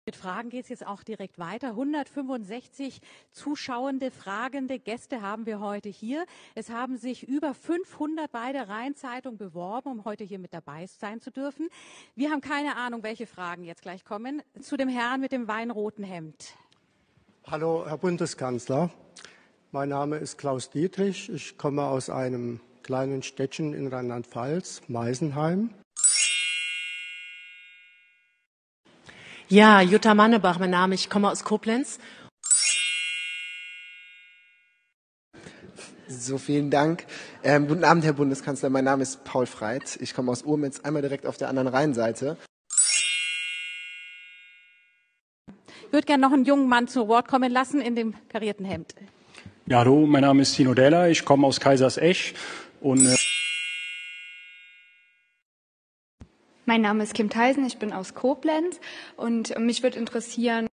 Mit Fragen geht es jetzt auch direkt weiter. 165 zuschauende, fragende Gäste haben wir heute hier. Es haben sich über 500 bei der Rhein-Zeitung beworben, um heute hier mit dabei sein zu dürfen. Wir haben keine Ahnung, welche Fragen jetzt gleich kommen. Zu dem Herrn mit dem weinroten Hemd. Hallo, Herr Bundeskanzler. Mein Name ist Klaus Dietrich. Ich komme aus einem kleinen Städtchen in Rheinland-Pfalz, Meisenheim. Ja, Jutta Mannebach, mein Name. Ich komme aus Koblenz. So, vielen Dank. Guten Abend, Herr Bundeskanzler. Mein Name ist Paul Freit. Ich komme aus Urmitz, einmal direkt auf der anderen Rheinseite. Ich würde gerne noch einen jungen Mann zu Wort kommen lassen in dem karierten Hemd. Ja, hallo, mein Name ist Tino Dähler. Ich komme aus Kaisersesch und Mein Name ist Kim Theisen, ich bin aus Koblenz und mich würde interessieren,